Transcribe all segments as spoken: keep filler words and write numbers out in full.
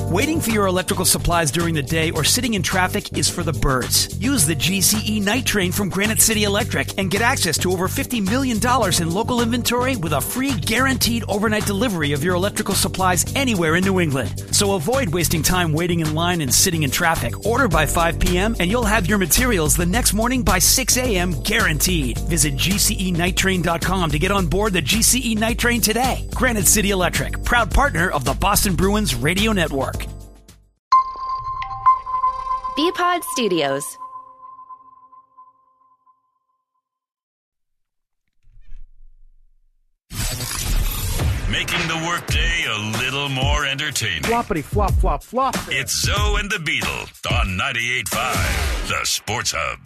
Waiting for your electrical supplies during the day or sitting in traffic is for the birds. Use the G C E Night Train from Granite City Electric and get access to over fifty million dollars in local inventory with a free guaranteed overnight delivery of your electrical supplies anywhere in New England. So avoid wasting time waiting in line and sitting in traffic. Order by five p.m. and you'll have your materials the next morning by six a.m. guaranteed. Visit G C E night train dot com to get on board the G C E Night Train today. Granite City Electric, proud partner of the Boston Bruins Radio Network. B-Pod Studios. Making the workday a little more entertaining. Floppity flop flop flop. It's Zoe and the Beetle on ninety-eight point five, the Sports Hub.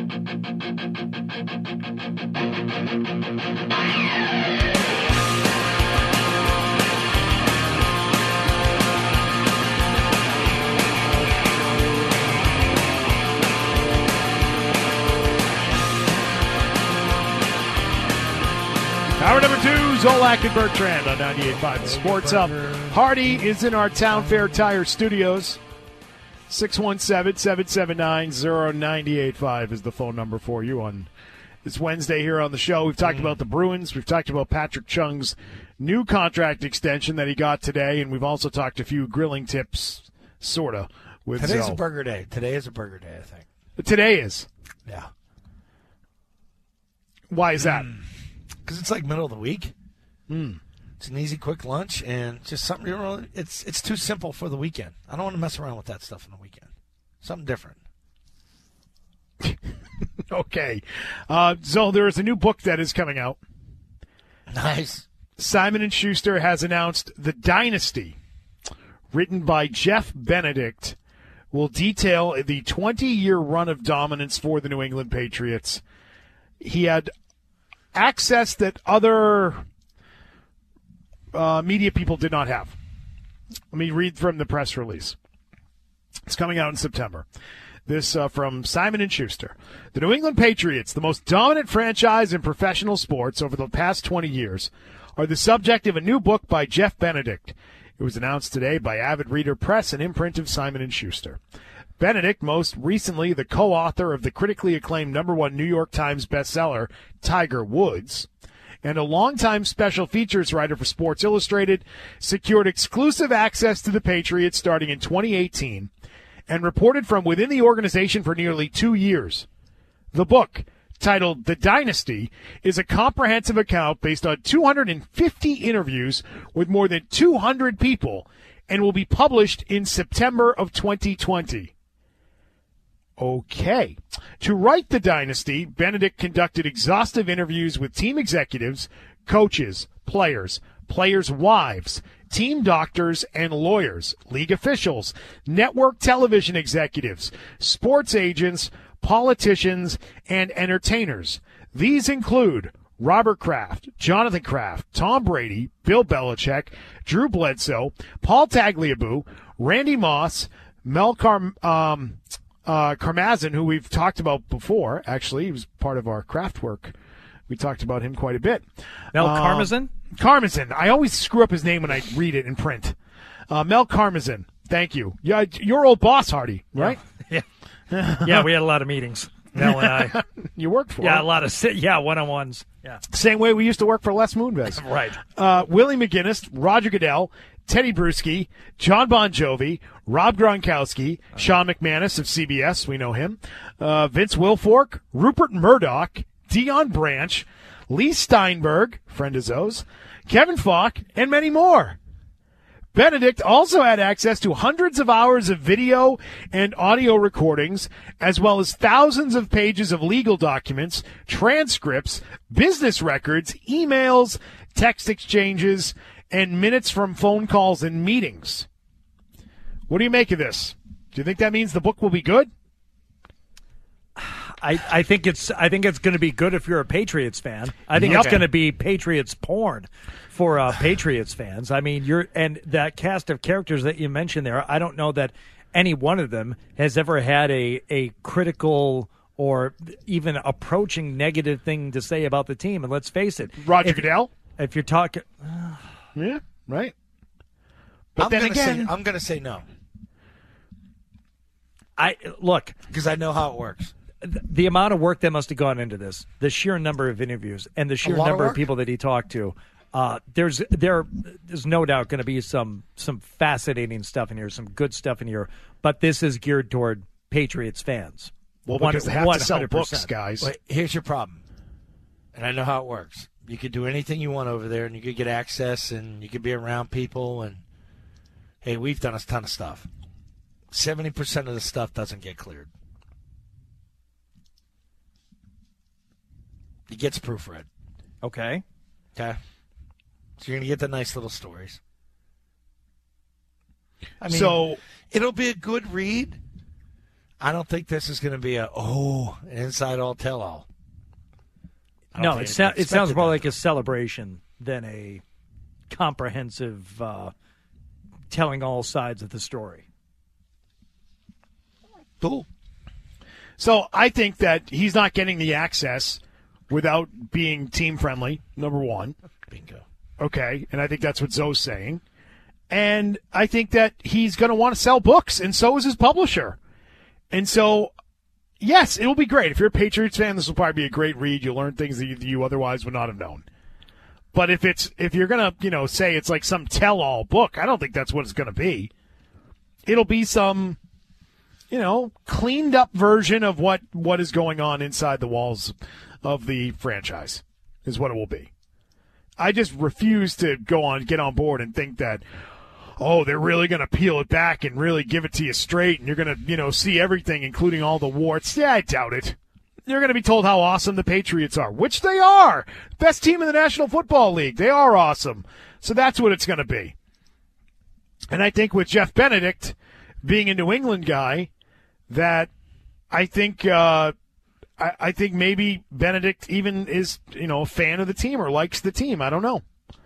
Hour number two, Zolak and Bertrand on ninety-eight point five Sports Hub. Hardy is in our Town Fair Tire Studios. six one seven, seven seven nine, zero nine eight five is the phone number for you on this Wednesday here on the show. We've talked about the Bruins. We've talked about Patrick Chung's new contract extension that he got today, and we've also talked a few grilling tips, sort of, with Today's Zoe. a burger day. Today is a burger day, I think. Today is. Yeah. Why is that? Because it's like middle of the week. Mm. It's an easy, quick lunch, and just something you know. It's it's too simple for the weekend. I don't want to mess around with that stuff on the weekend. Something different. Okay, uh, so there is a new book that is coming out. Nice. Simon and Schuster has announced The Dynasty, written by Jeff Benedict, will detail the twenty-year run of dominance for the New England Patriots. He had access that other uh, media people did not have. Let me read from the press release. It's coming out in September. This uh, from Simon and Schuster. The New England Patriots, the most dominant franchise in professional sports over the past twenty years, are the subject of a new book by Jeff Benedict. It was announced today by Avid Reader Press, an imprint of Simon and Schuster. Benedict, most recently the co-author of the critically acclaimed number one New York Times bestseller, Tiger Woods, and a longtime special features writer for Sports Illustrated, secured exclusive access to the Patriots starting in twenty eighteen and reported from within the organization for nearly two years. The book, titled The Dynasty, is a comprehensive account based on two hundred fifty interviews with more than two hundred people and will be published in September of twenty twenty. Okay. To write The Dynasty, Benedict conducted exhaustive interviews with team executives, coaches, players, players' wives, team doctors and lawyers, league officials, network television executives, sports agents, politicians, and entertainers. These include Robert Kraft, Jonathan Kraft, Tom Brady, Bill Belichick, Drew Bledsoe, Paul Tagliabue, Randy Moss, Mel Car- um, uh, Karmazin, who we've talked about before. Actually, he was part of our craft work. We talked about him quite a bit. Mel um, Karmazin? Karmazin. I always screw up his name when I read it in print. Uh, Mel Karmazin. Thank you. Yeah, your old boss, Hardy, right? Yeah. Yeah, we had a lot of meetings. Mel and I. You worked for Yeah, him. a lot of sit. Yeah, one-on-ones. Yeah. Same way we used to work for Les Moonves. Right. Uh, Willie McGinnis, Roger Goodell, Teddy Bruschi, John Bon Jovi, Rob Gronkowski, Sean McManus of C B S, we know him, uh, Vince Wilfork, Rupert Murdoch, Deion Branch, Lee Steinberg, friend of Zoe's, Kevin Falk, and many more. Benedict also had access to hundreds of hours of video and audio recordings, as well as thousands of pages of legal documents, transcripts, business records, emails, text exchanges, and minutes from phone calls and meetings. What do you make of this? Do you think that means the book will be good? I, I think it's I think it's going to be good if you're a Patriots fan. I think Yep. it's going to be Patriots porn for uh, Patriots fans. I mean, you're and that cast of characters that you mentioned there. I don't know that any one of them has ever had a a critical or even approaching negative thing to say about the team. And let's face it, Roger if, Goodell. If you're talking, Yeah, right. But I'm then gonna again, say, I'm going to say no I look, because I know how it works. th- the amount of work that must have gone into this, the sheer number of interviews, and the sheer lot of number of work. people that he talked to. Uh, there's there there's no doubt going to be some some fascinating stuff in here, some good stuff in here. But this is geared toward Patriots fans. well, because they have to sell one hundred percent. books, guys. But here's your problem, and I know how it works. You could do anything you want over there, and you could get access, and you could be around people, and hey, we've done a ton of stuff. seventy percent of the stuff doesn't get cleared. It gets proofread. Okay. Okay? So you're going to get the nice little stories. I mean, So- it'll be a good read. I don't think this is going to be a, oh, an inside all tell all. No, it, so, it sounds more like a celebration than a comprehensive uh, telling all sides of the story. Cool. So I think that he's not getting the access without being team friendly, number one. Bingo. Okay, and I think that's what Zoe's saying. And I think that he's going to want to sell books, and so is his publisher. And so, yes, it will be great. If you're a Patriots fan, this will probably be a great read. You'll learn things that you, you otherwise would not have known. But if it's if you're going to, you know, say it's like some tell-all book, I don't think that's what it's going to be. It'll be some, you know, cleaned up version of what, what is going on inside the walls of the franchise is what it will be. I just refuse to go on, get on board and think that, oh, they're really going to peel it back and really give it to you straight, and you're going to, you know, see everything, including all the warts. Yeah, I doubt it. You're going to be told how awesome the Patriots are, which they are. Best team in the National Football League. They are awesome. So that's what it's going to be. And I think with Jeff Benedict being a New England guy, that I think uh, I, I think maybe Benedict even is, you know, a fan of the team or likes the team. I don't know.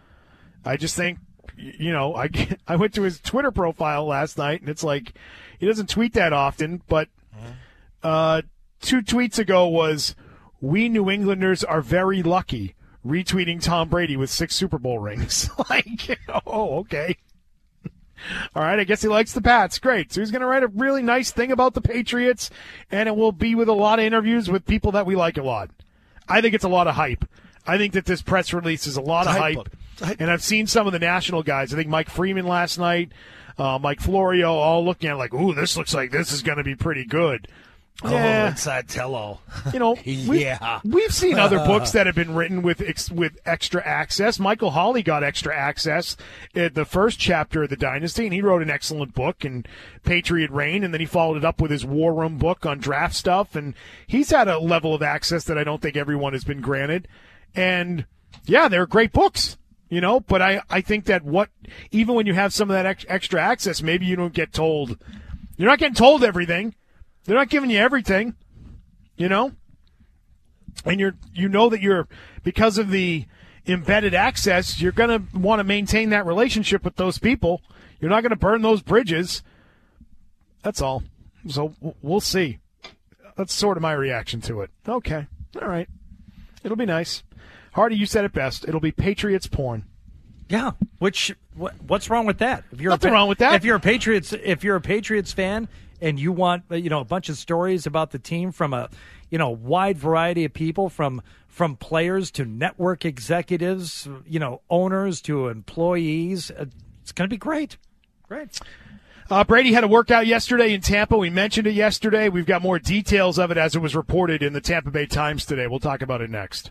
I just think, you know, I, I went to his Twitter profile last night, and it's like he doesn't tweet that often, but uh, two tweets ago was, "We New Englanders are very lucky," retweeting Tom Brady with six Super Bowl rings. Like, oh, okay. All right, I guess he likes the Pats. Great. So he's going to write a really nice thing about the Patriots, and it will be with a lot of interviews with people that we like a lot. I think it's a lot of hype. I think that this press release is a lot It's of a hype hype. book. It's a hype And I've seen some of the national guys. I think Mike Freeman last night, uh, Mike Florio, all looking at it like, ooh, this looks like this is going to be pretty good. Oh, Yeah. inside tell all. You know, we, Yeah. we've seen other books that have been written with ex, with extra access. Michael Hawley got extra access at the first chapter of the Dynasty, and he wrote an excellent book in Patriot Reign, and then he followed it up with his War Room book on draft stuff, and he's had a level of access that I don't think everyone has been granted. And, yeah, they're great books, you know, but I, I think that what even when you have some of that ex, extra access, maybe you don't get told. You're not getting told everything. They're not giving you everything, you know? And you're you know that you're, because of the embedded access, you're going to want to maintain that relationship with those people. You're not going to burn those bridges. That's all. So w- we'll see. That's sort of my reaction to it. Okay. All right. It'll be nice. Hardy, you said it best. It'll be Patriots porn. Yeah, which what, what's wrong with that? If you're Nothing a, Pa- wrong with that. If you're a Patriots, if you're a Patriots fan and you want, you know, a bunch of stories about the team from a, you know, wide variety of people, from from players to network executives, you know, owners to employees, uh, it's going to be great. Great. Uh, Brady had a workout yesterday in Tampa. We mentioned it yesterday. We've got more details of it as it was reported in the Tampa Bay Times today. We'll talk about it next.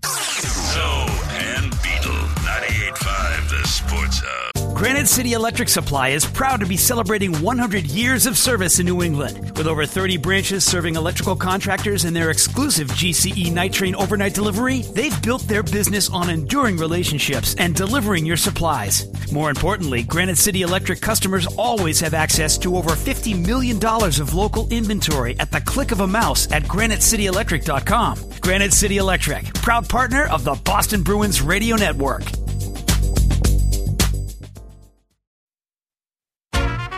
Zoe and Beetle, ninety-eight point five, the Sports Hub. Granite City Electric Supply is proud to be celebrating one hundred years of service in New England. With over thirty branches serving electrical contractors and their exclusive G C E Night Train overnight delivery, they've built their business on enduring relationships and delivering your supplies. More importantly, Granite City Electric customers always have access to over fifty million dollars of local inventory at the click of a mouse at granite city electric dot com. Granite City Electric, proud partner of the Boston Bruins Radio Network. Wake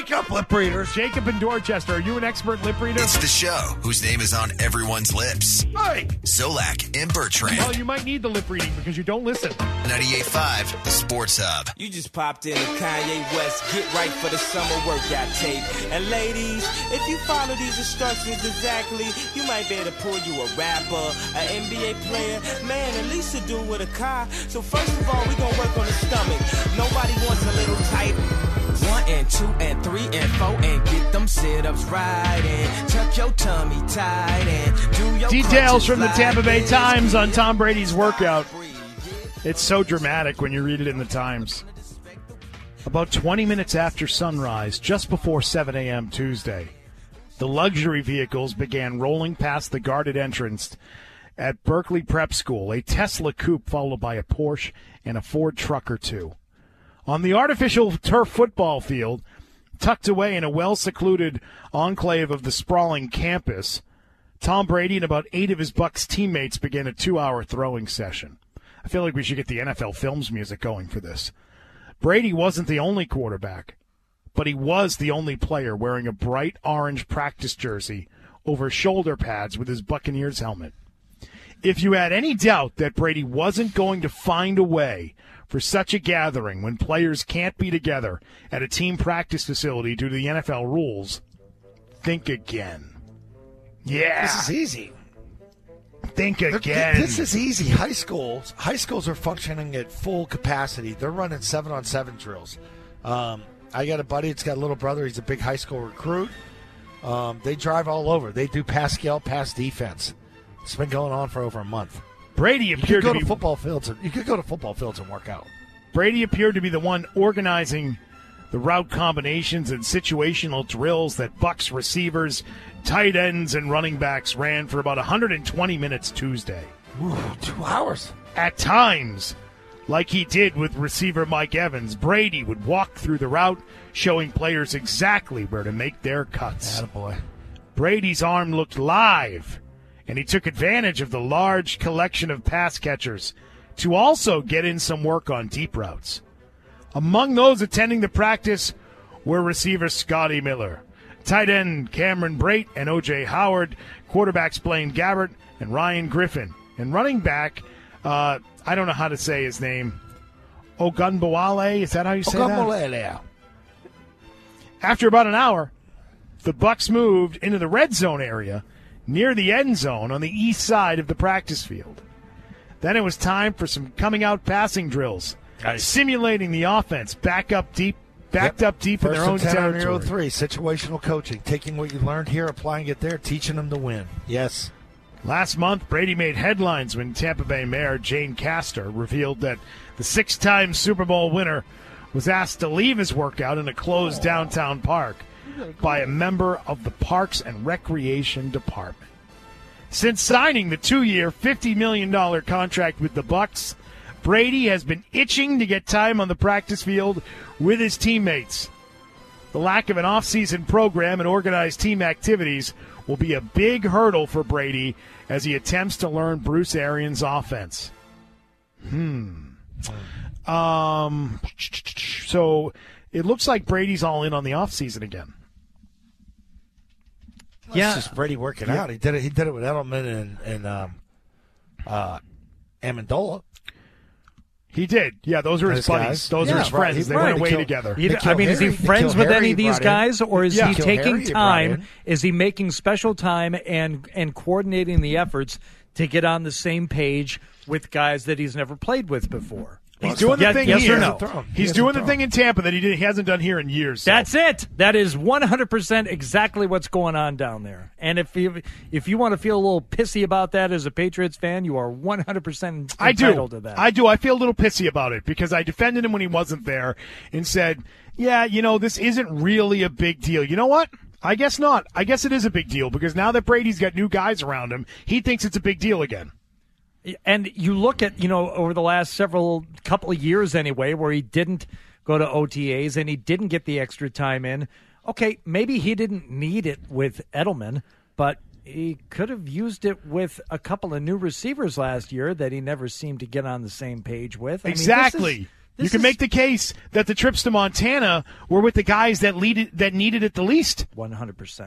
Wake up, lip readers. Jacob in Dorchester, are you an expert lip reader? It's the show whose name is on everyone's lips. Hey. Zolak and Bertrand. Well, you might need the lip reading because you don't listen. ninety-eight point five, the Sports Hub. You just popped in to Kanye West. Get right for the summer workout tape. And ladies, if you follow these instructions exactly, you might be able to pull you a rapper, an N B A player, man, at least a dude with a car. So first of all, we gonna work on the stomach. Nobody wants a little tight. One and two and three and four and get them sit-ups right and tuck your tummy tight and do your Details from the like Tampa Bay this. Times on Tom Brady's workout. It's so dramatic when you read it in the Times. About twenty minutes after sunrise, just before seven a.m. Tuesday, the luxury vehicles began rolling past the guarded entrance at Berkeley Prep School, a Tesla coupe followed by a Porsche and a Ford truck or two. On the artificial turf football field, tucked away in a well-secluded enclave of the sprawling campus, Tom Brady and about eight of his Bucs teammates began a two-hour throwing session. I feel like we should get the N F L Films music going for this. Brady wasn't the only quarterback, but he was the only player wearing a bright orange practice jersey over shoulder pads with his Buccaneers helmet. If you had any doubt that Brady wasn't going to find a way for such a gathering when players can't be together at a team practice facility due to the N F L rules, think again. Yeah. This is easy. Think again. This is easy. High schools, high schools are functioning at full capacity. They're running seven-on-seven drills. Um, I got a buddy that's got a little brother. He's a big high school recruit. Um, they drive all over. They do pass scale, pass defense. It's been going on for over a month. Brady You could appeared go to to be football fields. And, you could go to football fields and work out. Brady appeared to be the one organizing the route combinations and situational drills that Bucs receivers, tight ends, and running backs ran for about one hundred twenty minutes Tuesday. Ooh, two hours. At times, like he did with receiver Mike Evans, Brady would walk through the route, showing players exactly where to make their cuts. Attaboy. Brady's arm looked live, and he took advantage of the large collection of pass catchers to also get in some work on deep routes. Among those attending the practice were receiver Scotty Miller, tight end Cameron Brate and O J Howard, quarterbacks Blaine Gabbert and Ryan Griffin, and running back, uh, I don't know how to say his name, Ogunbowale, is that how you say that? After about an hour, the Bucs moved into the red zone area near the end zone on the east side of the practice field. Then it was time for some coming out passing drills, Nice. simulating the offense back up deep, backed Yep. up deep in First their own and ten on your territory. three, situational coaching, taking what you learned here, applying it there, teaching them to win. Yes. Last month, Brady made headlines when Tampa Bay Mayor Jane Castor revealed that the six-time Super Bowl winner was asked to leave his workout in a closed downtown park by a member of the Parks and Recreation Department. Since signing the two-year, fifty million dollars contract with the Bucs, Brady has been itching to get time on the practice field with his teammates. The lack of an off-season program and organized team activities will be a big hurdle for Brady as he attempts to learn Bruce Arians' offense. Hmm. Um. So it looks like Brady's all in on the offseason again. Yeah, it's just Brady working out. He did it. He did it with Edelman and and um, uh, Amendola. He did. Yeah, those are his Those buddies. guys. Those Yeah, are his right. friends. He- They right. went He away killed- together. He- They I killed mean, is he Harry. They friends killed with Harry, any of these brought in. guys, or is Yeah. he Killed taking Harry, brought time? in. Is he making special time and and coordinating the efforts to get on the same page with guys that he's never played with before? He's doing the Yes- thing yes here. or no? He hasn't He's thrown. doing He the thing in Tampa that he, did, he hasn't done here in years. So. That's it. That is one hundred percent exactly what's going on down there. And if you if you want to feel a little pissy about that as a Patriots fan, you are one hundred percent I do. entitled to that. I do. I feel a little pissy about it because I defended him when he wasn't there and said, yeah, you know, this isn't really a big deal. You know what? I guess not. I guess it is a big deal because now that Brady's got new guys around him, he thinks it's a big deal again. And you look at, you know, over the last several couple of years anyway, where he didn't go to O T As and he didn't get the extra time in. Okay, maybe he didn't need it with Edelman, but he could have used it with a couple of new receivers last year that he never seemed to get on the same page with. I mean, this is- Exactly. You can is- make the case that the trips to Montana were with the guys that lead it, that needed it the least. one hundred percent.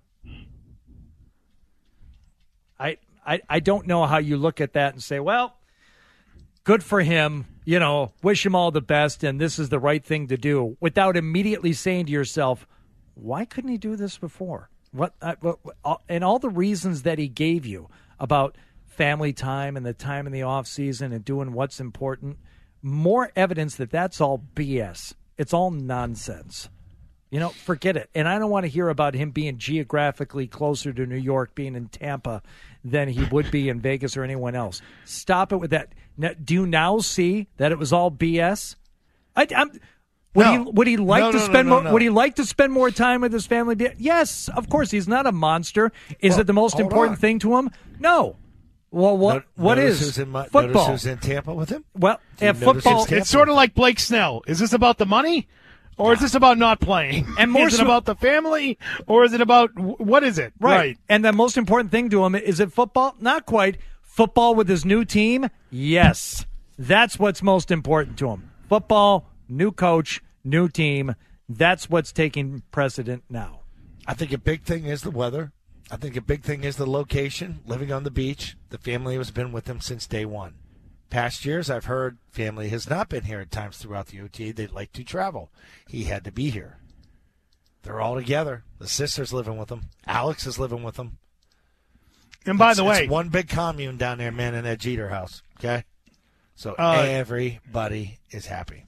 I, I I don't know how you look at that and say, well, good for him, you know, wish him all the best, and this is the right thing to do, without immediately saying to yourself, why couldn't he do this before? What, uh, what all- and all the reasons that he gave you about family time and the time in the off season and doing what's important, more evidence that that's all B S. It's all nonsense. You know, forget it. And I don't want to hear about him being geographically closer to New York, being in Tampa, than he would be in Vegas or anyone else. Stop it with that. Now, do you now see that it was all B S? I, I'm, would No. he would he like No, to no, no, spend no, more? no. Would he like to spend more time with his family? Yes, of course. He's not a monster. Is Well, it the most hold important on. thing to him? No. Well, what No- what notice is who's in my, football? Notice who's in Tampa with him? Well, Do you yeah, notice football. it's Tampa? It's sort of like Blake Snell. Is this about the money, or is this about not playing? And more is it so- about the family, or is it about what is it? Right. And the most important thing to him, is it football? Not quite. Football with his new team? Yes. That's what's most important to him. Football, new coach, new team. That's what's taking precedent now. I think a big thing is the weather. I think a big thing is the location, living on the beach. The family has been with him since day one. Past years, I've heard family has not been here at times throughout the O T A. They'd like to travel. He had to be here. They're all together. The sister's living with him. Alex is living with them. And by It's- the way, it's one big commune down there, man, in that Jeter house. Okay, so Uh, everybody is happy.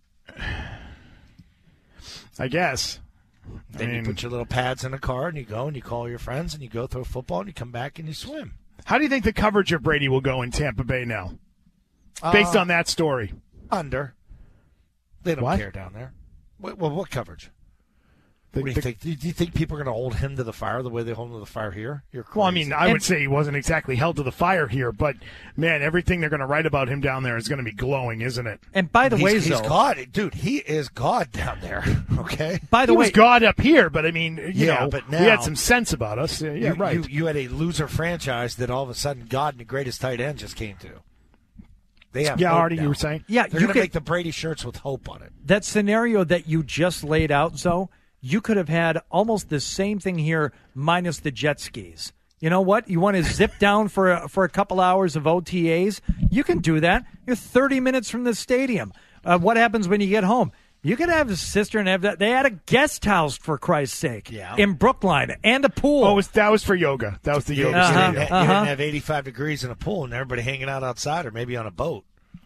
I guess. Then I mean, you put your little pads in the car and you go and you call your friends and you go throw football and you come back and you swim. how do you think the coverage of Brady will go in Tampa Bay now, based Uh, on that story? Under. They don't What? care down there. What, well, what coverage? The- What do you the- think? Do you think people are going to hold him to the fire the way they hold him to the fire here? You're crazy. Well, I mean, I would say he wasn't exactly held to the fire here, but man, everything they're going to write about him down there is going to be glowing, isn't it? And by the he's, way, he's though, God, dude. He is God down there. Okay. by the he way, was God up here, but I mean, you Yeah, know, but we had now- some sense about us. Yeah, yeah, you, right. You, you had a loser franchise that all of a sudden God and the greatest tight end just came to. They have yeah, hope Artie, now. you were saying? yeah, They're you going to could, make the Brady shirts with hope on it. that scenario that you just laid out, Zoe, you could have had almost the same thing here minus the jet skis. You know what? You want to zip down for a, for a couple hours of O T As? You can do that. You're thirty minutes from the stadium. Uh, what happens when you get home? You can have a sister and have that. They had a guest house, for Christ's sake, Yeah. in Brookline, and a pool. Oh, it was, that was for yoga. That was the yoga You, Uh-huh, didn't, studio. have- you uh-huh. didn't have eighty-five degrees in a pool and everybody hanging out outside or maybe on a boat.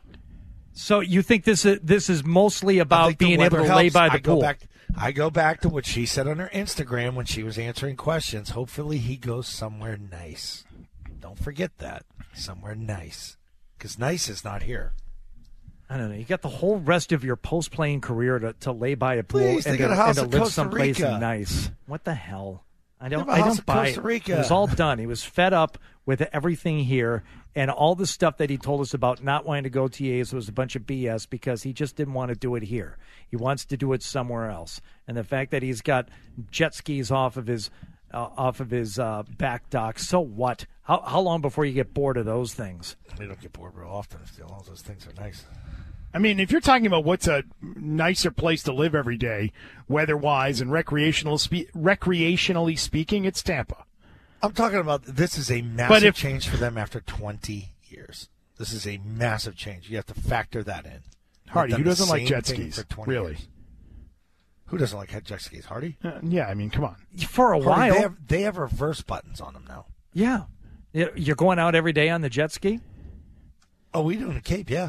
So you think this is this is mostly I about think the being able to weather lay helps. by the I go pool? Back, I go back to what she said on her Instagram when she was answering questions. Hopefully he goes somewhere nice. Don't forget that. Somewhere nice. Because nice is not here. I don't know. You got the whole rest of your post-playing career to, to lay by a pool Please, they and, got to, a house and to in live Costa someplace Rica. nice. What the hell? I don't. They have a I house don't in buy Costa it. Rica. It was all done. He was fed up with everything here, and all the stuff that he told us about not wanting to go T As was a bunch of B S because he just didn't want to do it here. He wants to do it somewhere else. And the fact that he's got jet skis off of his uh, off of his uh, back dock, so what? How how long before you get bored of those things? They don't get bored real often. Still, all those things are nice. I mean, if you're talking about what's a nicer place to live every day, weather-wise and recreational spe- recreationally speaking, it's Tampa. I'm talking about this is a massive But if- change for them after twenty years. This is a massive change. You have to factor that in. Hardy, They've who done the doesn't like same jet thing skis? for twenty Really? years. Who doesn't like jet skis? Hardy? Uh, yeah, I mean, come on. For a Hardy, while, They have, they have reverse buttons on them now. yeah. You're going out every day on the jet ski? Oh, we do in the Cape, yeah.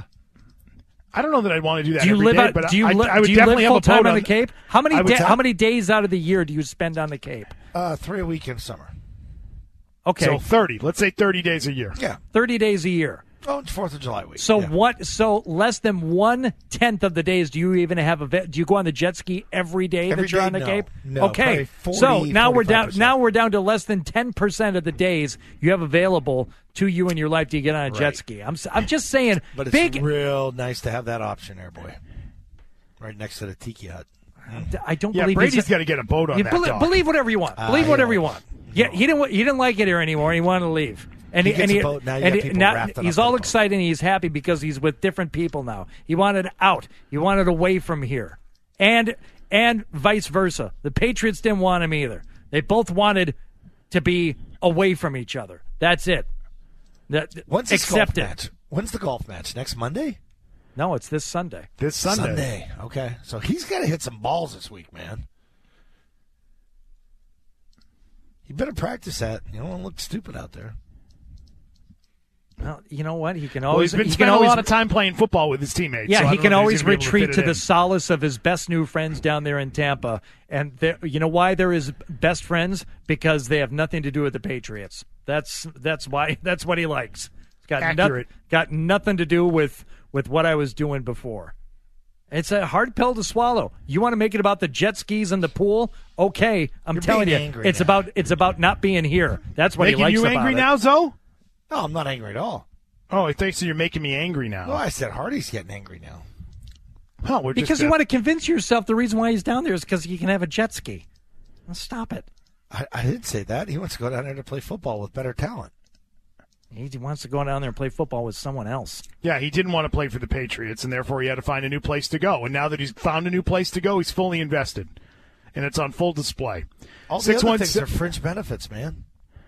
I don't know that I'd want to do that Do you every live day, out, but do you, I, li- I would do you definitely live have full a boat time on the Cape? How many I would da- tell- how many days out of the year do you spend on the Cape? Uh, three a week in summer. Okay, So thirty. Let's say thirty days a year. Yeah. thirty days a year. Oh, it's Fourth of July week. So yeah. what? So less than one tenth of the days do you even have a? ve- Do you go on the jet ski every day Every that you're day, on the no. Cape? No, okay, probably forty, so now we're down. forty-five percent. Now we're down to less than ten percent of the days you have available to you in your life to get on a jet Right. ski. I'm s- I'm just saying. But it's big. real nice to have that option there, boy. Right next to the tiki hut. I don't Yeah, believe Brady's he's- got to get a boat on You that belie- dock. believe whatever you want. Uh, Believe he whatever don't you like want. Yeah, he didn't. wa- He didn't like it here anymore. He wanted to leave. And he, he, gets and he, a boat. Now you and got he- people now rafting he's up all the boat. excited and he's happy because he's with different people now. He wanted out. He wanted away from here. And and vice versa. The Patriots didn't want him either. They both wanted to be away from each other. That's it. That, When's this golf accept it. match? When's the golf match? Next Monday? No, it's this Sunday. This Sunday. Sunday. Okay. So he's got to hit some balls this week, man. You better practice that. You don't want to look stupid out there. Well, you know what? He can Well, always he's been he can spending always a lot of time playing football with his teammates. Yeah, so I he don't can know if always he's gonna be able retreat fit to it the in. solace of his best new friends down there in Tampa. And they're- you know why they're his best friends? Because they have nothing to do with the Patriots. That's that's why. That's what he likes. It's got Accurate. noth- got nothing to do with with what I was doing before. It's a hard pill to swallow. You want to make it about the jet skis and the pool? Okay, I'm You're telling you, being angry it's now. about it's about not being here. That's what Making he likes you about angry it. now, Zoe? No, I'm not angry at all. Oh, I think so. You're making me angry now. No, I said Hardy's getting angry now. Oh, we're Because just, you uh, want to convince yourself the reason why he's down there is because he can have a jet ski. Well, stop it. I, I didn't say that. He wants to go down there to play football with better talent. He wants to go down there and play football with someone else. Yeah, he didn't want to play for the Patriots, and therefore he had to find a new place to go. And now that he's found a new place to go, he's fully invested, and it's on full display. All the Six other one things six- are fringe benefits, man.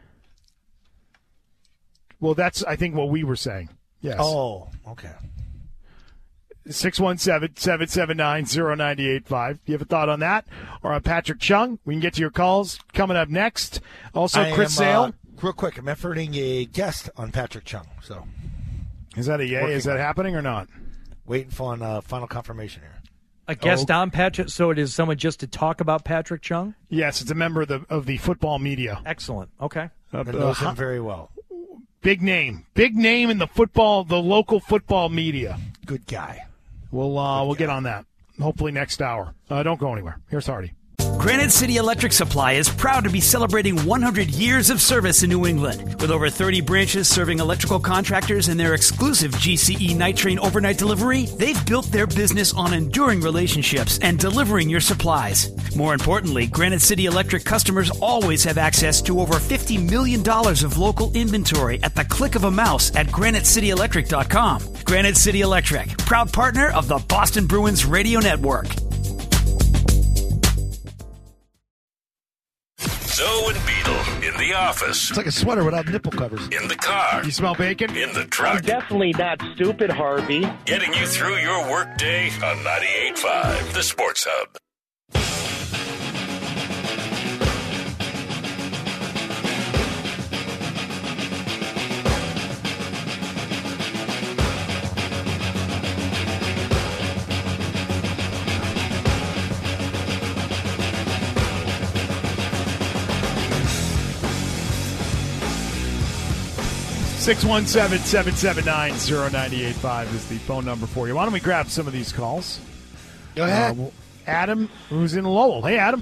Well, that's I think what we were saying. Yes. Oh, okay. six one seven, seven seven nine, zero nine eight five. You have a thought on that? Or on Patrick Chung? We can get to your calls coming up next. Also, I Chris am, Sale. Uh, real quick, I'm efforting a guest on Patrick Chung, so Is that a yay? working Is that on it. happening or not? waiting for uh, final confirmation here. A guest Oh. on Patrick, so it is someone just to talk about Patrick Chung? Yes, it's a member of the of the football media. Excellent. Okay. Uh, That knows uh, him very well. big name, big name in the football, the local football media. Good guy. We'll uh, we'll get on that hopefully next hour. Uh, don't go anywhere. Here's Hardy. Granite City Electric Supply is proud to be celebrating one hundred years of service in New England. With over thirty branches serving electrical contractors and their exclusive G C E Night Train overnight delivery, they've built their business on enduring relationships and delivering your supplies. More importantly, Granite City Electric customers always have access to over fifty million dollars of local inventory at the click of a mouse at granite city electric dot com. Granite City Electric, proud partner of the Boston Bruins Radio Network. Zoe and Beetle in the office, It's like a sweater without nipple covers. in the car, You smell bacon? in the truck, Definitely not stupid, Harvey. getting you through your workday on ninety-eight point five, The Sports Hub. six one seven, seven seven nine, zero nine eight five is the phone number for you. Why don't we grab some of these calls? Go ahead. Uh, well, Adam, who's in Lowell. Hey, Adam.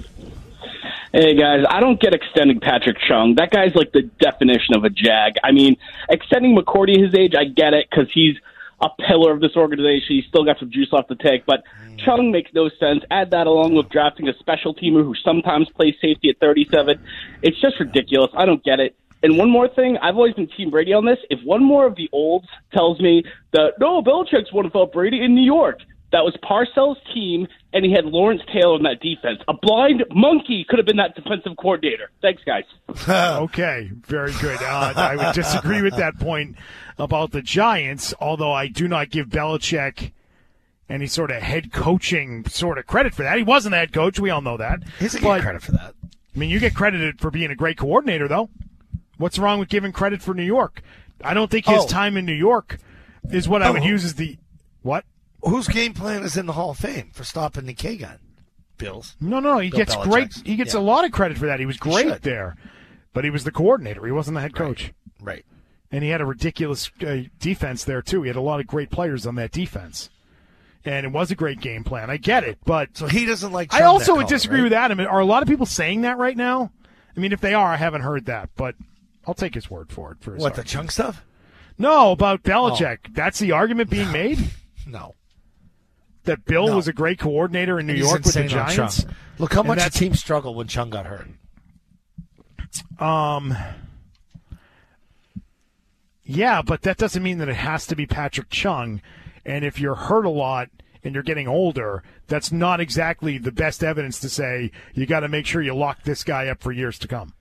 Hey, guys, I don't get extending Patrick Chung. That guy's like the definition of a jag. I mean, extending McCourty his age, I get it, because he's a pillar of this organization. He's still got some juice left to take, but Chung makes no sense. Add that along with drafting a special teamer who sometimes plays safety at thirty-seven. It's just ridiculous. I don't get it. And one more thing, I've always been Team Brady on this. If one more of the olds tells me that, no, Belichick's won without Brady in New York, that was Parcells' team, and he had Lawrence Taylor in that defense. A blind monkey could have been that defensive coordinator. Thanks, guys. Okay, very good. Uh, I would disagree with that point about the Giants, although I do not give Belichick any sort of head coaching sort of credit for that. He wasn't the head coach. We all know that. He doesn't But, get credit for that. I mean, you get credited for being a great coordinator, though. What's wrong with giving credit for New York? I don't think his Oh. time in New York is what I would Oh. use as the what? Whose game plan is in the Hall of Fame for stopping the K-gun? Bills. No, no, he Bill gets Belichick's. great. He gets Yeah. a lot of credit for that. He was great should. there, but he was the coordinator. He wasn't the head coach, Right. and he had a ridiculous uh, defense there too. He had a lot of great players on that defense, and it was a great game plan. I get it, but So he doesn't like I Chung, also that would caller, disagree right? with Adam. Are a lot of people saying that right now? I mean, if they are, I haven't heard that, but I'll take his word for it. For his What, the argument. Chung stuff? No, about Belichick. That's the argument being made. No. That Bill No. was a great coordinator in New He's York with the insane on Giants. Chung. Look how And much the that's- team struggled when Chung got hurt. Um, Yeah, but that doesn't mean that it has to be Patrick Chung. And if you're hurt a lot and you're getting older, that's not exactly the best evidence to say you got to make sure you lock this guy up for years to come.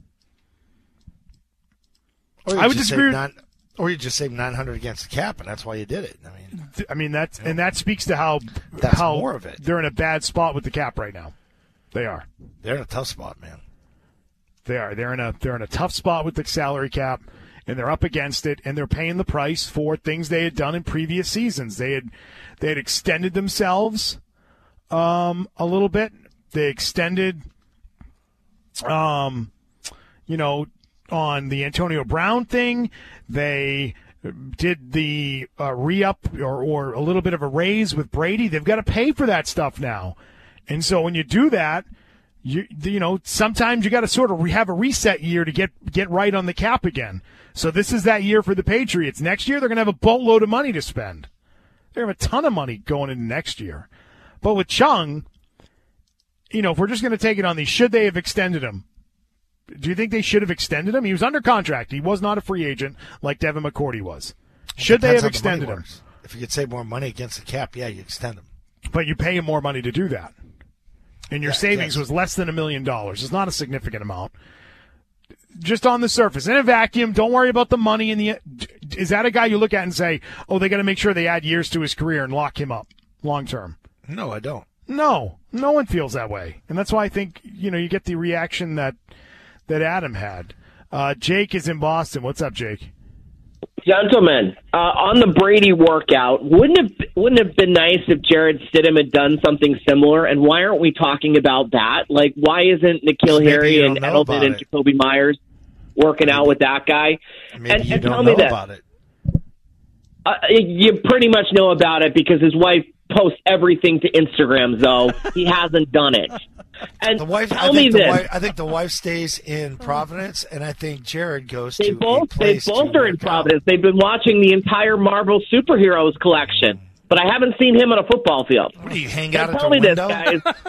I would disagree. Nine, or you just save nine hundred against the cap, and that's why you did it. I mean, I mean that's you know, and that speaks to how that's how more of it. They're in a bad spot with the cap right now. They are. They're in a tough spot, man. They are. They're in a they're in a tough spot with the salary cap. And they're up against it, and they're paying the price for things they had done in previous seasons. They had they had extended themselves um, a little bit. They extended, um, you know, on the Antonio Brown thing. They did the uh, re-up or, or a little bit of a raise with Brady. They've got to pay for that stuff now. And so when you do that, you you know, sometimes you got to sort of have a reset year to get get right on the cap again. So this is that year for the Patriots. Next year, they're going to have a boatload of money to spend. They're going to have a ton of money going into next year. But with Chung, you know, if we're just going to take it on these, should they have extended him? Do you think they should have extended him? He was under contract. He was not a free agent like Devin McCourty was. Should they have extended him? If you could save more money against the cap, yeah, you extend him. But you pay him more money to do that. And your yeah, savings yes. was less than a million dollars. It's not a significant amount. Just on the surface. In a vacuum, don't worry about the money. In the Is that a guy you look at and say, oh, they got to make sure they add years to his career and lock him up long term? No, I don't. No. No one feels that way. And that's why I think, you know, you get the reaction that that Adam had. Uh, Jake is in Boston. What's up, Jake? Gentlemen, uh, on the Brady workout, wouldn't it wouldn't it have been nice if Jared Stidham had done something similar? And why aren't we talking about that? Like, why isn't N'Keal Harry and Edelman and Jacoby Myers working maybe, out with that guy? Maybe and, you and don't tell know me this. about it. Uh, you pretty much know about it because his wife posts everything to Instagram, though. He hasn't done it. And the wife, tell I me think the this. wife, I think the wife stays in Providence, and I think Jared goes they to both, a place They both to are in work Providence. out. They've been watching the entire Marvel Superheroes collection, but I haven't seen him on a football field. What do you hang now out at tell the me window? This, guys.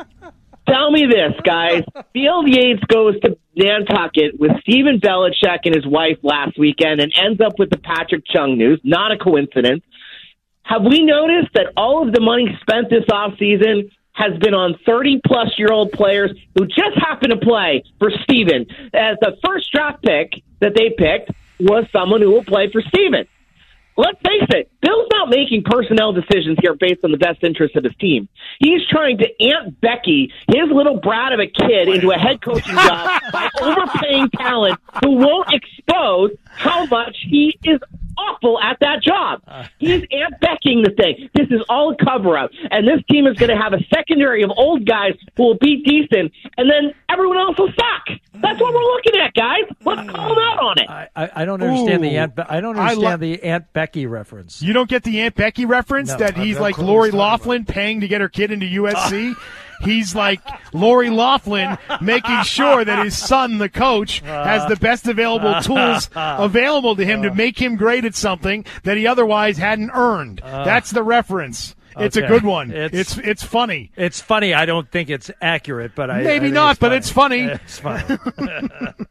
Tell me this, guys. Field Yates goes to Nantucket with Steven Belichick and his wife last weekend and ends up with the Patrick Chung news. Not a coincidence. Have we noticed that all of the money spent this offseason has been on thirty-plus-year-old players who just happen to play for Steven? As the first draft pick that they picked was someone who will play for Steven. Let's face it, Bill's not making personnel decisions here based on the best interest of his team. He's trying to Aunt Becky, his little brat of a kid, into a head coaching job by overpaying talent who won't expose how much he is awful at that job. He's Aunt Becking the thing. This is all a cover-up, and this team is going to have a secondary of old guys who will be decent, and then everyone else will suck. That's what we're looking at, guys. Let's call them out on it. I, I, I don't understand Ooh, the Aunt. Be- I don't understand I lo- the Aunt Becky reference. You don't get the Aunt Becky reference No, that I've he's no like clue Lori what he's talking Loughlin paying to get her kid into U S C. He's like Lori Loughlin making sure that his son, the coach, has the best available tools available to him to make him great at something that he otherwise hadn't earned. That's the reference. It's Okay. a good one. It's- It's it's funny. It's funny. I don't think it's accurate, but I Maybe I think not, it's but funny. it's funny. It's funny.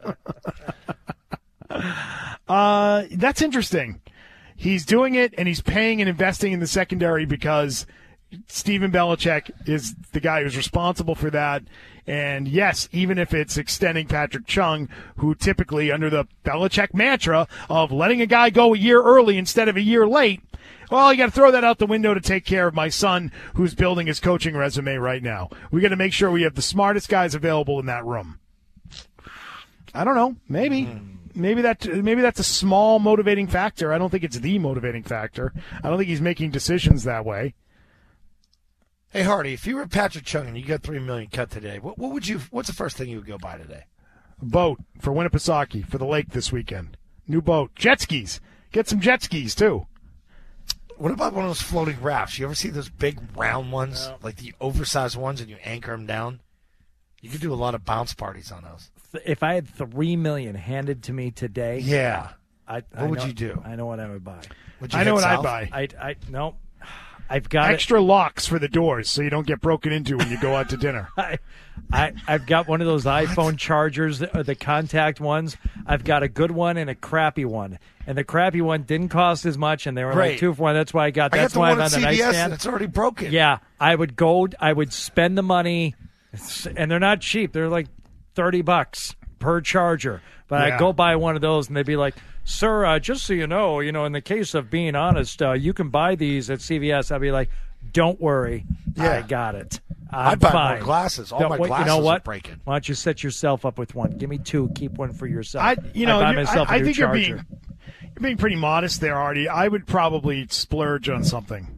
Uh, that's interesting. He's doing it, and he's paying and investing in the secondary because Steven Belichick is the guy who's responsible for that. And, yes, even if it's extending Patrick Chung, who typically, under the Belichick mantra of letting a guy go a year early instead of a year late, well, you got to throw that out the window to take care of my son who's building his coaching resume right now. We got to make sure we have the smartest guys available in that room. I don't know. Maybe. Maybe that maybe that's a small motivating factor. I don't think it's the motivating factor. I don't think he's making decisions that way. Hey Hardy, if you were Patrick Chung and you got three million cut today, what, what would you? What's the first thing you would go buy today? A boat for Winnipesaukee for the lake this weekend. New boat, jet skis. Get some jet skis too. What about one of those floating rafts? You ever see those big round ones, no. like the oversized ones, and you anchor them down? You could do a lot of bounce parties on those. If I had three million handed to me today, yeah, I, what I would know, you do? I know what I would buy. Would you I know what south? I'd buy. I, I no, I've got extra locks for the doors so you don't get broken into when you go out to dinner. I, I, I've got one of those iPhone chargers, the, the contact ones. I've got a good one and a crappy one. And the crappy one didn't cost as much, and they were Great. like two for one. That's why I got. I That's got the why one I'm at on the C V S nightstand. and it's already broken. Yeah, I would go. I would spend the money, and they're not cheap. They're like thirty bucks per charger. But Yeah. I go buy one of those, and they'd be like, "Sir, uh, just so you know, you know, in the case of being honest, uh, you can buy these at C V S." I'd be like, "Don't worry, Yeah. I got it. I'm I buy fine. more glasses. All Don't- my wait, glasses you know what? are breaking. Why don't you set yourself up with one? Give me two. Keep one for yourself. I, you know, I buy you're- myself I, a I new think charger. you're being you're being pretty modest there, Artie. I would probably splurge on something.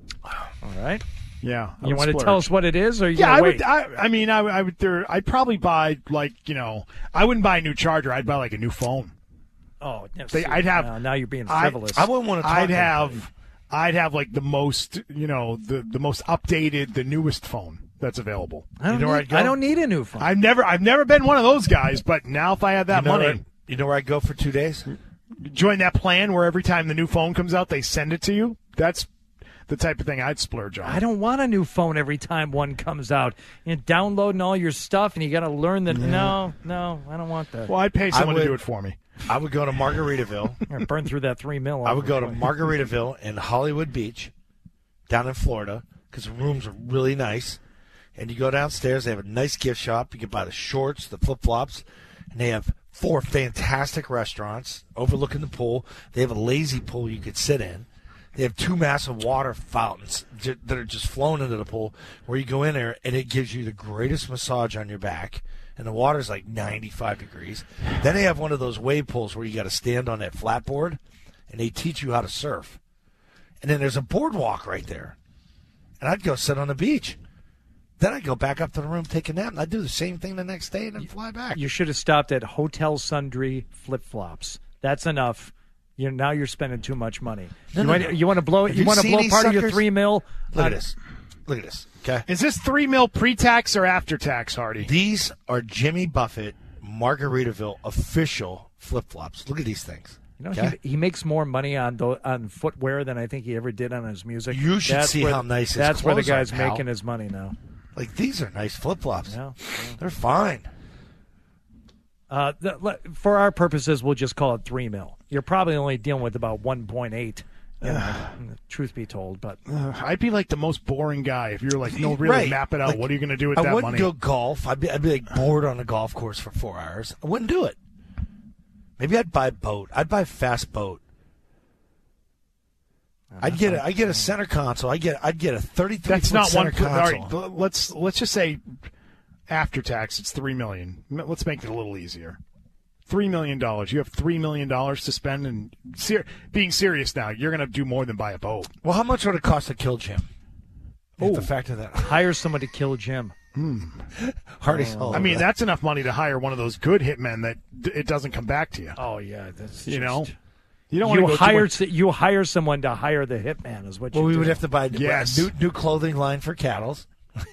All right. Yeah, I You would want to splurge. tell us what it is, or you Yeah, gonna I wait? would. I, I mean, I, I would. There, I'd probably buy like you know, I wouldn't buy a new charger. I'd buy like a new phone. Oh, no, They, see, I'd have. now, now you're being I- frivolous. I wouldn't want to talk I'd to have. anybody. I'd have like the most, you know, the the most updated, the newest phone that's available. I don't, You know where need, I'd go? I don't need a new phone. I've never, I've never been one of those guys, but now if I had that you know money, Where, you know where I go for two days? join that plan where every time the new phone comes out, they send it to you. That's the type of thing I'd splurge on. I don't want a new phone every time one comes out. You're downloading all your stuff, and you got to learn that. No, no, I don't want that. Well, I'd pay someone would- to do it for me. I would go to Margaritaville. Or burn through that three mil. I would go to over- Margaritaville in Hollywood Beach, down in Florida, because the rooms are really nice. And you go downstairs, they have a nice gift shop. You can buy the shorts, the flip-flops, and they have four fantastic restaurants overlooking the pool. They have a lazy pool you could sit in. They have two massive water fountains j- that are just flowing into the pool where you go in there, and it gives you the greatest massage on your back. And the water's like ninety-five degrees. Then they have one of those wave pools where you got to stand on that flat board, and they teach you how to surf. And then there's a boardwalk right there. And I'd go sit on the beach. Then I'd go back up to the room, take a nap, and I'd do the same thing the next day and then fly back. You should have stopped at Hotel Sundry flip flops. That's enough. You now you're spending too much money. No, you, no, want, no. you want to blow Have you you want to seen blow these part of your suckers? three mil. Look on- at this. Look at this. Okay. Is this three mil pre-tax or after-tax, Hardy? These are Jimmy Buffett Margaritaville official flip-flops. Look at these things. You know, Okay? he, he makes more money on tho- on footwear than I think he ever did on his music. You should That's see where- how nice his That's where the clothes are, guy's pal. making his money now. Like, these are nice flip-flops. Yeah, They're fine. Uh, the, le- for our purposes, we'll just call it three mil. You're probably only dealing with about one point eight. You know, truth be told, but Uh, I'd be like the most boring guy if you're like, no, really Right. map it out. Like, what are you going to do with I that wouldn't money? go golf. I'd be, I'd be like bored on a golf course for four hours. I wouldn't do it. Maybe I'd buy a boat. I'd buy a fast boat. I'd get a, I'd get a center console. I get I'd get a thirty-three That's foot not center one. All console. right, let's let's just say after tax, it's three million. Let's make it a little easier. Three million dollars. You have three million dollars to spend, and ser- being serious now, you're going to do more than buy a boat. Well, how much would it cost to kill Jim? You have to factor that. hire someone to kill Jim. Hardy's all I mean, over that. that's enough money to hire one of those good hitmen that d- it doesn't come back to you. Oh yeah, that's You just- know, you don't want You to go hire too much- s- you hire someone to hire the hitman is what you Well, we do. would have to buy a Yes. new, new clothing line for Cattles.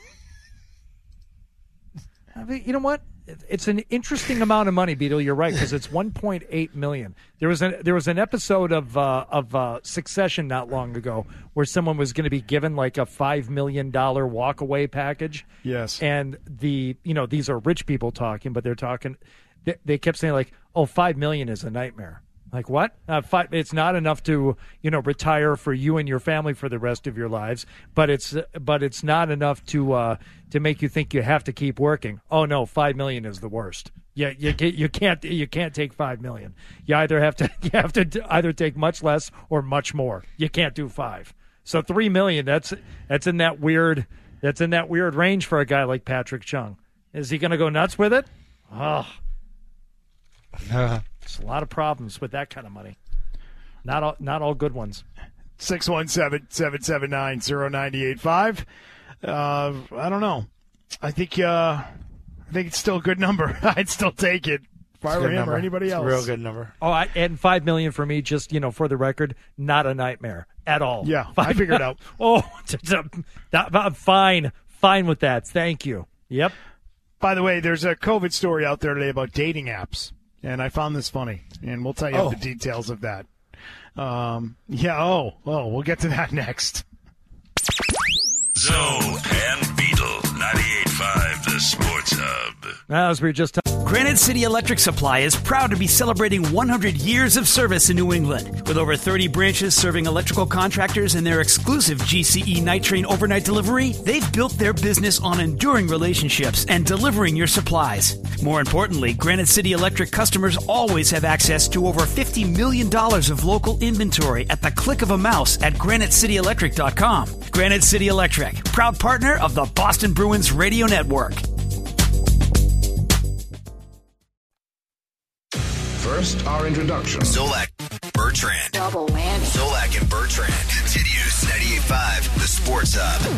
I mean, you know what? It- It's an interesting amount of money, Beetle. You're right, because it's one point eight million. There was an there was an episode of uh, of uh, Succession not long ago where someone was going to be given like a five million dollar walkaway package. Yes. and the you know these are rich people talking, but they're talking. They, they kept saying like, "Oh, five million is a nightmare." Like what? Uh, five, it's not enough to you know retire for you and your family for the rest of your lives, but it's but it's not enough to uh, to make you think you have to keep working. Oh no, five million is the worst. Yeah, you you, you can't you can't take five million. You either have to you have to either take much less or much more. You can't do five. So three million. That's that's in that weird that's in that weird range for a guy like Patrick Chung. Is he going to go nuts with it? Oh. There's a lot of problems with that kind of money. Not all, not all good ones. six one seven, seven seven nine, zero nine eight five. Uh, I don't know. I think uh, I think it's still a good number. I'd still take it if I It's a were good him number. or anybody It's else. a real good number. Oh, I, and five million for me. Just you know, for the record, not a nightmare at all. Yeah, Five, I figured out. Oh, that, I'm fine, fine with that. Thank you. Yep. By the way, there's a COVID story out there today about dating apps, and I found this funny, and we'll tell you Oh. the details of that. Um, yeah. Oh, oh, we'll get to that next. Zoe and Beetle, ninety-eight point five, the Sports Hub. As we were just talking. Granite City Electric Supply is proud to be celebrating one hundred years of service in New England. With over thirty branches serving electrical contractors and their exclusive G C E Night Train overnight delivery, they've built their business on enduring relationships and delivering your supplies. More importantly, Granite City Electric customers always have access to over fifty million dollars of local inventory at the click of a mouse at granite city electric dot com. Granite City Electric, proud partner of the Boston Bruins Radio Network. First, our introduction. Zolak, Bertrand. Double whammy. Zolak and Bertrand. Continues ninety-eight point five, the Sports Hub.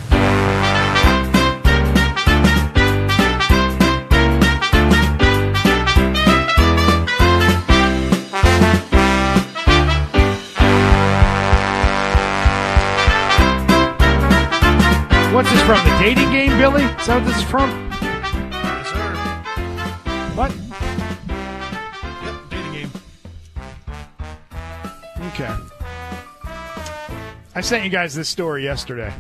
What's this from? The dating game, Billy? Is that what this is from? Yes, sir. What? Yep, dating game. Okay. I sent you guys this story yesterday.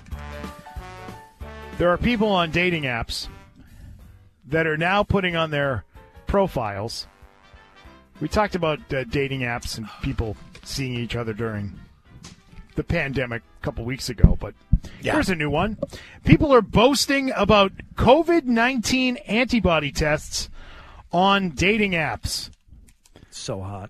There are people on dating apps that are now putting on their profiles. We talked about uh, dating apps and people seeing each other during the pandemic a couple weeks ago, but yeah. Here's a new one. People are boasting about covid nineteen antibody tests on dating apps. So hot.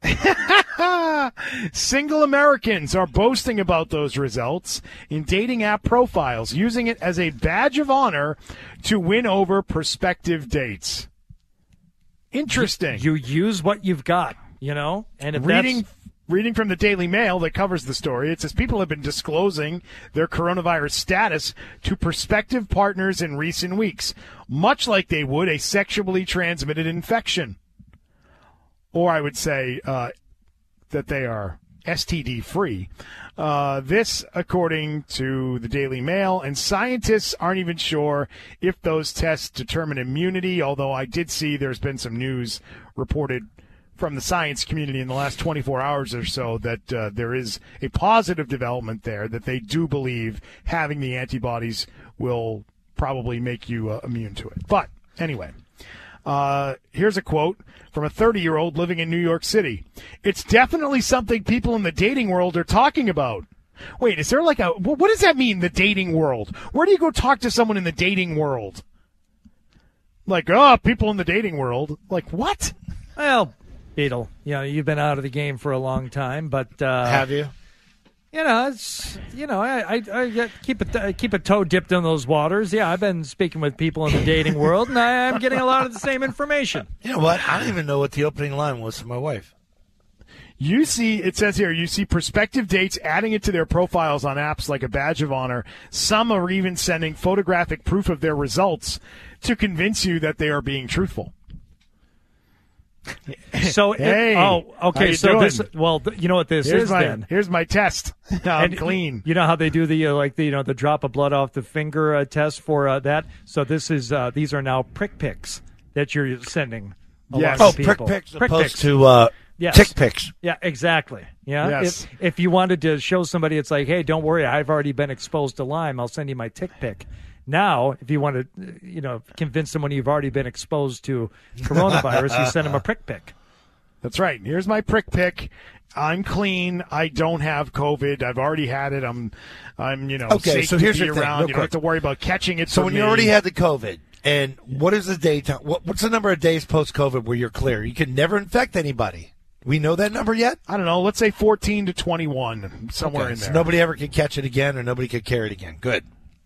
Single Americans are boasting about those results in dating app profiles, using it as a badge of honor to win over prospective dates. Interesting. You, you use what you've got, you know? And if reading that's... Reading from the Daily Mail that covers the story, it says people have been disclosing their coronavirus status to prospective partners in recent weeks, much like they would a sexually transmitted infection. Or I would say uh, that they are S T D-free. Uh, this, according to the Daily Mail, and scientists aren't even sure if those tests determine immunity, although I did see there's been some news reported from the science community in the last twenty-four hours or so that uh, there is a positive development there, that they do believe having the antibodies will probably make you uh, immune to it. But anyway, uh, here's a quote from a thirty-year-old living in New York City. It's definitely something people in the dating world are talking about. Wait, is there like a, what does that mean, the dating world? Where do you go talk to someone in the dating world? Like, oh, people in the dating world. Like, what? Well, Beetle, you know, you've been out of the game for a long time, but uh, have you? You know, it's you know, I I, I get, keep a keep a toe dipped in those waters. Yeah, I've been speaking with people in the dating world, and I, I'm getting a lot of the same information. You know what? I don't even know what the opening line was for my wife. You see, it says here, you see prospective dates adding it to their profiles on apps like a badge of honor. Some are even sending photographic proof of their results to convince you that they are being truthful. So, hey, it, oh, okay. So doing? this, well, th- you know what this here's is my, then. Here's my test. I'm and clean. You know how they do the uh, like the you know the drop of blood off the finger uh, test for uh, that. So this is uh, these are now prick pics that you're sending. Yes. Oh, to people. prick pics prick opposed pics. to uh, yes. tick pics. Yeah, exactly. Yeah. Yes. If, if you wanted to show somebody, it's like, hey, don't worry, I've already been exposed to Lyme. I'll send you my tick pic. Now, if you want to, you know, convince someone you've already been exposed to coronavirus, you send them a prick pic. That's right. Here's my prick pic. I'm clean. I don't have COVID. I've already had it. I'm, I'm, you know, okay, safe so to here's be your thing, around. real You don't have quick. to worry about catching it. So from when me. you already had the COVID, and what is the day time? What, what's the number of days post-COVID where you're clear? You can never infect anybody. We know that number yet? I don't know. Let's say fourteen to twenty-one, somewhere okay, in there. So nobody ever could catch it again, or nobody could carry it again. Good.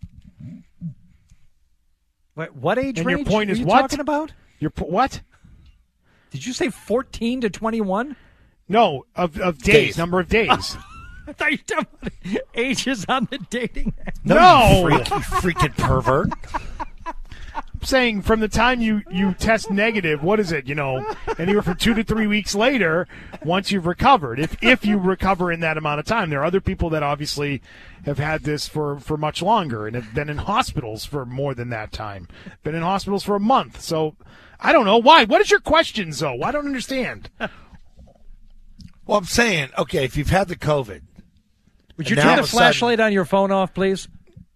Wait, what age and range your point are is you what? talking about? Your po- what? Did you say fourteen to twenty-one? No, of of days, Days. number of days. I thought you were talking about ages on the dating app. No, You freak, you freaking pervert. I'm saying from the time you, you test negative, what is it, you know, anywhere from two to three weeks later, once you've recovered, if if you recover in that amount of time. There are other people that obviously have had this for, for much longer and have been in hospitals for more than that time, been in hospitals for a month. So I don't know. Why? What is your question, Zoe? I don't understand. Well, I'm saying, okay, if you've had the COVID. Would you now turn all the of a flashlight on your phone off, please?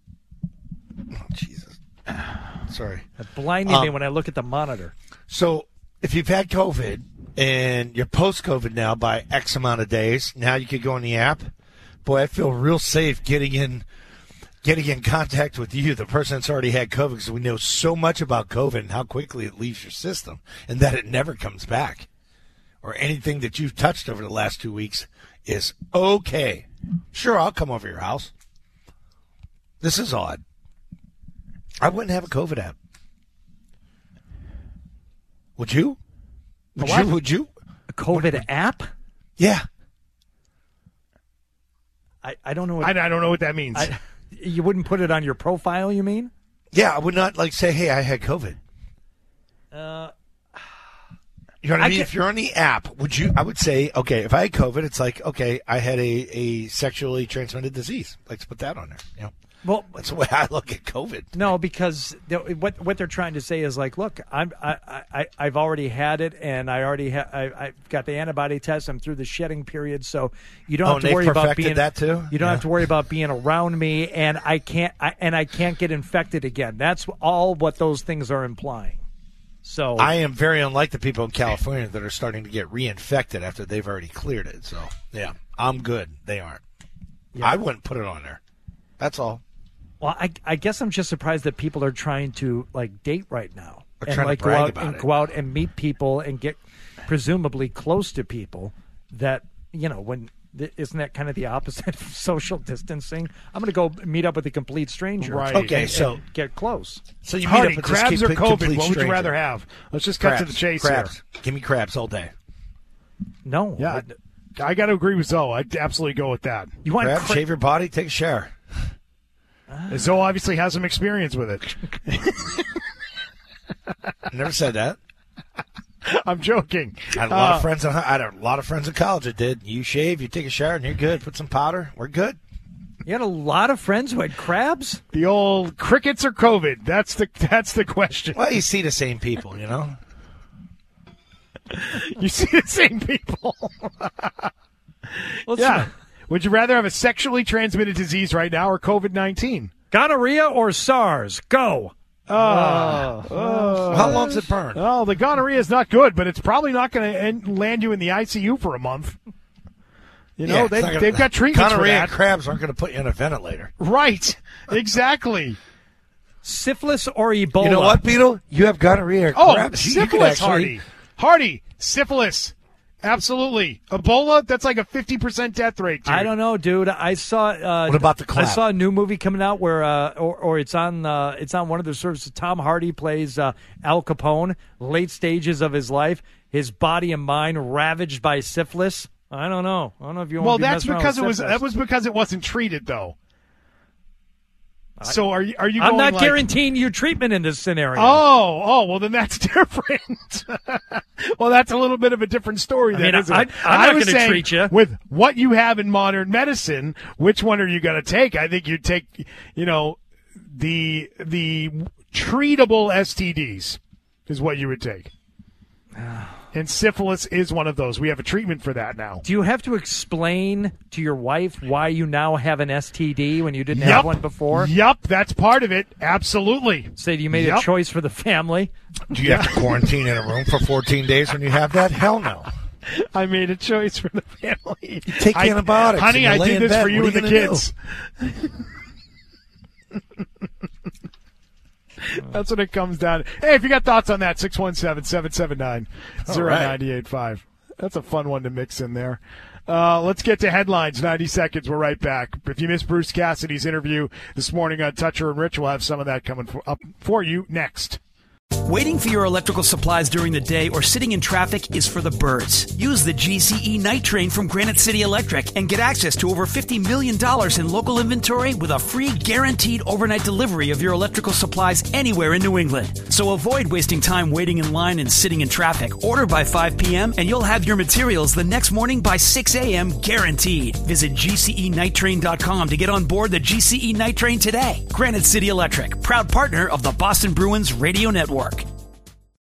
Jesus. Sorry. It's blinding Um, me when I look at the monitor. So if you've had COVID and you're post-COVID now by X amount of days, now you could go on the app. Boy, I feel real safe getting in getting in contact with you, the person that's already had COVID, because we know so much about COVID and how quickly it leaves your system and that it never comes back. Or anything that you've touched over the last two weeks is okay. Sure, I'll come over to your house. This is odd. I wouldn't have a COVID app. Would you? Would What? you? Would you? A COVID Would- app? Yeah. I, I don't know what I, I don't know what that means. I, you wouldn't put it on your profile, you mean? Yeah, I would not like say, hey, I had COVID. Uh, You know what I, I mean? can- If you're on the app, would you? I would say, okay, if I had COVID, it's like, okay, I had a, a sexually transmitted disease. Let's put that on there. You know, well, that's the way I look at COVID. no, because the, what what they're trying to say is like, look, I'm I, I I've already had it, and I already ha- I I've got the antibody test. I'm through the shedding period, so you don't Oh, have to they've worry about perfected being that too? You don't Yeah. have to worry about being around me, and I can't I, and I can't get infected again. That's all what those things are implying. So I am very unlike the people in California that are starting to get reinfected after they've already cleared it. So, yeah, I'm good. They aren't. Yeah. I wouldn't put it on there. That's all. Well, I, I guess I'm just surprised that people are trying to like date right now They're and trying to like go brag out about and it. go out and meet people and get presumably close to people that you know when th- isn't that kind of the opposite of social distancing? I'm going to go meet up with a complete stranger, Right. Okay, and- so- and get close. So you Hardy, meet up with this crabs or complete- COVID? complete What would you stranger. rather have? Let's just cut Crabs. to the chase crabs. here. Give me crabs all day. No, Yeah, but I got to agree with Zoe. I'd absolutely go with that. you want Crab, cra- shave your body, take a shower. Zoe obviously has some experience with it. Never said that. I'm joking. I had a lot Uh, of friends. In, I had a lot of friends in college that did. You shave, you take a shower, and you're good. Put some powder. We're good. You had a lot of friends who had crabs. The old crickets or COVID? That's the that's the question. Well, you see the same people, you know. You see the same people. Let's- Yeah. Would you rather have a sexually transmitted disease right now or COVID nineteen? Gonorrhea or SARS? Go. How long's it burn? Oh, the gonorrhea is not good, but it's probably not going to land you in the I C U for a month. You know, Yeah, it's they've, not gonna- they've got treatments for Gonorrhea that. and crabs aren't going to put you in a ventilator. Right. Exactly. Syphilis or Ebola? You know what, Beetle? You have gonorrhea or Oh, crabs. You- you could syphilis, actually- Hardy. Hardy, syphilis. Absolutely. Ebola, that's like a fifty percent death rate, dude. I don't know, dude. I saw. Uh, What about the clap? I saw a new movie coming out where, uh, or, or it's on, uh, it's on one of the services. Tom Hardy plays uh, Al Capone. Late stages of his life, his body and mind ravaged by syphilis. I don't know. I don't know if you. Well, want to be that's messing around because with it was syphilis. that was because it wasn't treated, though. So are you are you I'm going not like, guaranteeing you treatment in this scenario. Oh, oh, well then that's different. Well, that's a little bit of a different story I then, mean, isn't I- it? I'm I not was gonna saying, treat you. with what you have in modern medicine. Which one are you going to take? I think you take, you know, the the treatable S T Ds is what you would take. And syphilis is one of those. We have a treatment for that now. Do you have to explain to your wife why you now have an S T D when you didn't Yup. have one before? Yup, that's part of it. Absolutely. Say you made Yup. a choice for the family. Do you have to quarantine in a room for fourteen days when you have that? Hell no. I made a choice for the family. You take antibiotics honey. and you I lay did in this bed. for you What and are the you gonna kids. That's what it comes down to. Hey, if you got thoughts on that, six one seven, seven seven nine, zero nine eight five. That's a fun one to mix in there. Uh, let's get to headlines. ninety seconds. We're right back. If you missed Bruce Cassidy's interview this morning on Toucher and Rich, we'll have some of that coming for, up for you next. Waiting for your electrical supplies during the day or sitting in traffic is for the birds. Use the G C E Night Train from Granite City Electric and get access to over fifty million dollars in local inventory with a free guaranteed overnight delivery of your electrical supplies anywhere in New England. So avoid wasting time waiting in line and sitting in traffic. Order by five p.m. and you'll have your materials the next morning by six a.m. guaranteed. Visit G C E night train dot com to get on board the G C E Night Train today. Granite City Electric, proud partner of the Boston Bruins Radio Network.